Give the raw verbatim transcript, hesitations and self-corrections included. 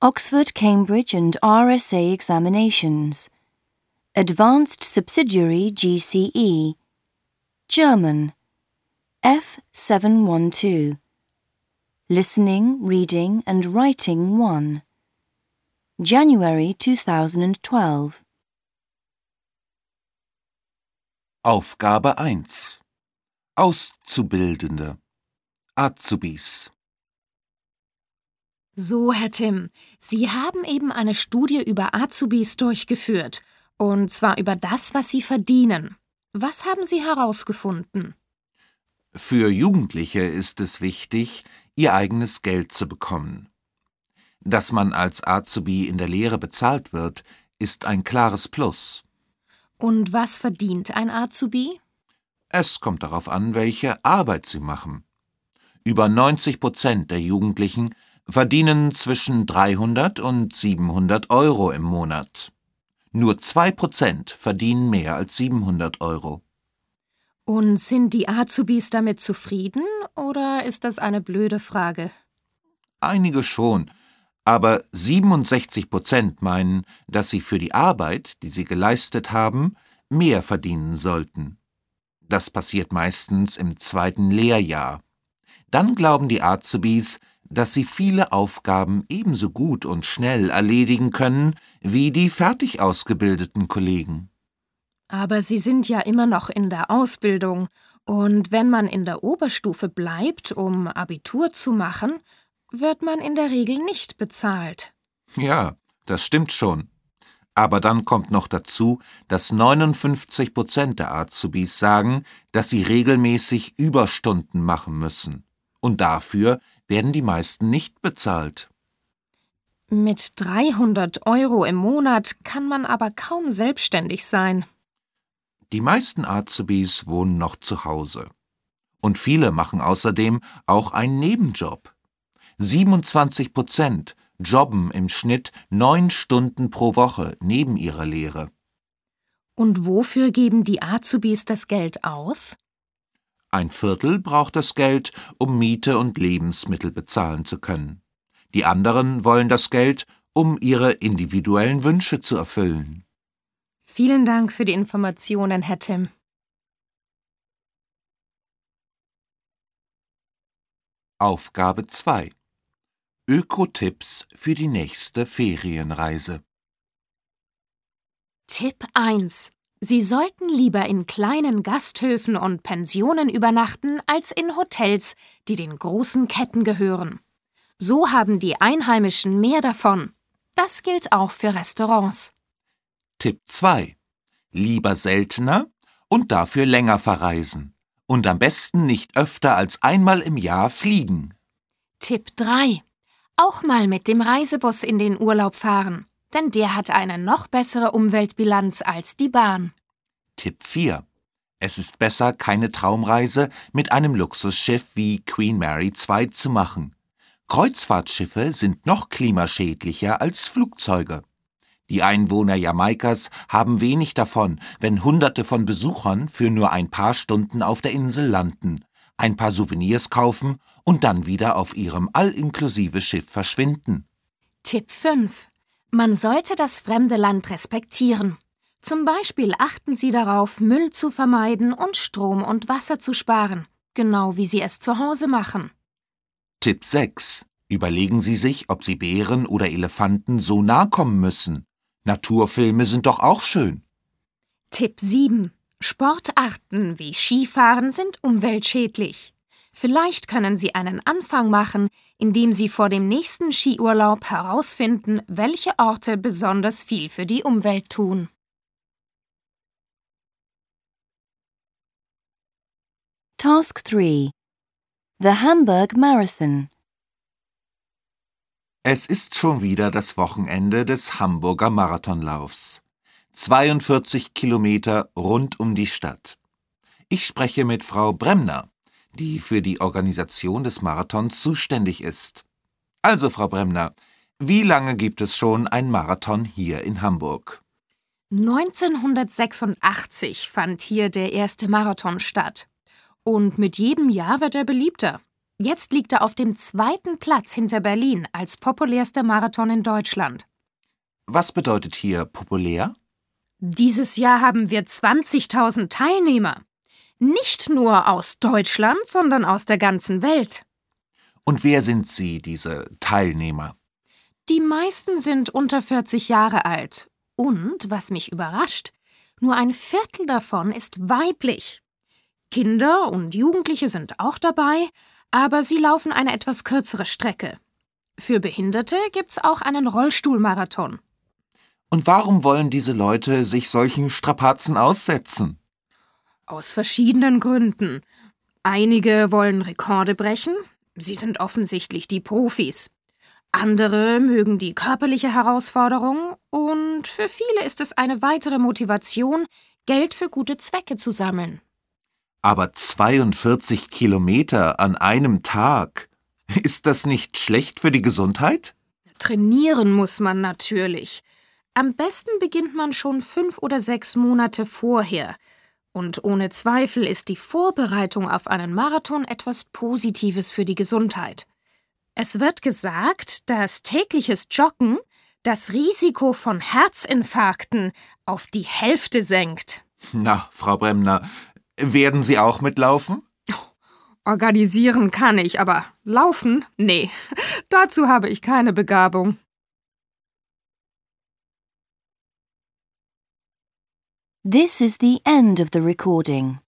Oxford, Cambridge and R S A examinations. Advanced Subsidiary G C E. German. F seven twelve. Listening, Reading and Writing one. January two thousand twelve. Aufgabe eins. Auszubildende. Azubis. So, Herr Tim, Sie haben eben eine Studie über Azubis durchgeführt. Und zwar über das, was sie verdienen. Was haben Sie herausgefunden? Für Jugendliche ist es wichtig, ihr eigenes Geld zu bekommen. Dass man als Azubi in der Lehre bezahlt wird, ist ein klares Plus. Und was verdient ein Azubi? Es kommt darauf an, welche Arbeit sie machen. Über neunzig Prozent der Jugendlichen verdienen zwischen dreihundert und siebenhundert Euro im Monat. Nur zwei Prozent verdienen mehr als siebenhundert Euro. Und sind die Azubis damit zufrieden, oder ist das eine blöde Frage? Einige schon, aber siebenundsechzig Prozent meinen, dass sie für die Arbeit, die sie geleistet haben, mehr verdienen sollten. Das passiert meistens im zweiten Lehrjahr. Dann glauben die Azubis, dass sie viele Aufgaben ebenso gut und schnell erledigen können wie die fertig ausgebildeten Kollegen. Aber Sie sind ja immer noch in der Ausbildung. Und wenn man in der Oberstufe bleibt, um Abitur zu machen, wird man in der Regel nicht bezahlt. Ja, das stimmt schon. Aber dann kommt noch dazu, dass neunundfünfzig Prozent der Azubis sagen, dass sie regelmäßig Überstunden machen müssen. Und dafür werden die meisten nicht bezahlt. Mit dreihundert Euro im Monat kann man aber kaum selbstständig sein. Die meisten Azubis wohnen noch zu Hause. Und viele machen außerdem auch einen Nebenjob. siebenundzwanzig Prozent jobben im Schnitt neun Stunden pro Woche neben ihrer Lehre. Und wofür geben die Azubis das Geld aus? Ein Viertel braucht das Geld, um Miete und Lebensmittel bezahlen zu können. Die anderen wollen das Geld, um ihre individuellen Wünsche zu erfüllen. Vielen Dank für die Informationen, Herr Tim. Aufgabe zwei. Öko-Tipps für die nächste Ferienreise. Tipp eins. Sie sollten lieber in kleinen Gasthöfen und Pensionen übernachten als in Hotels, die den großen Ketten gehören. So haben die Einheimischen mehr davon. Das gilt auch für Restaurants. Tipp zwei. Lieber seltener und dafür länger verreisen. Und am besten nicht öfter als einmal im Jahr fliegen. Tipp drei. Auch mal mit dem Reisebus in den Urlaub fahren. Denn der hat eine noch bessere Umweltbilanz als die Bahn. Tipp vier. Es ist besser, keine Traumreise mit einem Luxusschiff wie Queen Mary zwei zu machen. Kreuzfahrtschiffe sind noch klimaschädlicher als Flugzeuge. Die Einwohner Jamaikas haben wenig davon, wenn Hunderte von Besuchern für nur ein paar Stunden auf der Insel landen, ein paar Souvenirs kaufen und dann wieder auf ihrem all-inklusive Schiff verschwinden. Tipp fünf. Man sollte das fremde Land respektieren. Zum Beispiel achten Sie darauf, Müll zu vermeiden und Strom und Wasser zu sparen, genau wie Sie es zu Hause machen. Tipp sechs. Überlegen Sie sich, ob Sie Bären oder Elefanten so nahe kommen müssen. Naturfilme sind doch auch schön. Tipp sieben. Sportarten wie Skifahren sind umweltschädlich. Vielleicht können Sie einen Anfang machen, indem Sie vor dem nächsten Skiurlaub herausfinden, welche Orte besonders viel für die Umwelt tun. Task three. The Hamburg Marathon. Es ist schon wieder das Wochenende des Hamburger Marathonlaufs. zweiundvierzig Kilometer rund um die Stadt. Ich spreche mit Frau Bremner, die für die Organisation des Marathons zuständig ist. Also, Frau Bremner, wie lange gibt es schon ein Marathon hier in Hamburg? neunzehnhundertsechsundachtzig fand hier der erste Marathon statt. Und mit jedem Jahr wird er beliebter. Jetzt liegt er auf dem zweiten Platz hinter Berlin als populärster Marathon in Deutschland. Was bedeutet hier populär? Dieses Jahr haben wir zwanzigtausend Teilnehmer. Nicht nur aus Deutschland, sondern aus der ganzen Welt. Und wer sind Sie, diese Teilnehmer? Die meisten sind unter vierzig Jahre alt. Und, was mich überrascht, nur ein Viertel davon ist weiblich. Kinder und Jugendliche sind auch dabei, aber sie laufen eine etwas kürzere Strecke. Für Behinderte gibt's auch einen Rollstuhlmarathon. Und warum wollen diese Leute sich solchen Strapazen aussetzen? Aus verschiedenen Gründen. Einige wollen Rekorde brechen. Sie sind offensichtlich die Profis. Andere mögen die körperliche Herausforderung. Und für viele ist es eine weitere Motivation, Geld für gute Zwecke zu sammeln. Aber zweiundvierzig Kilometer an einem Tag. Ist das nicht schlecht für die Gesundheit? Trainieren muss man natürlich. Am besten beginnt man schon fünf oder sechs Monate vorher. Und ohne Zweifel ist die Vorbereitung auf einen Marathon etwas Positives für die Gesundheit. Es wird gesagt, dass tägliches Joggen das Risiko von Herzinfarkten auf die Hälfte senkt. Na, Frau Bremner, werden Sie auch mitlaufen? Organisieren kann ich, aber laufen? Nee, dazu habe ich keine Begabung. This is the end of the recording.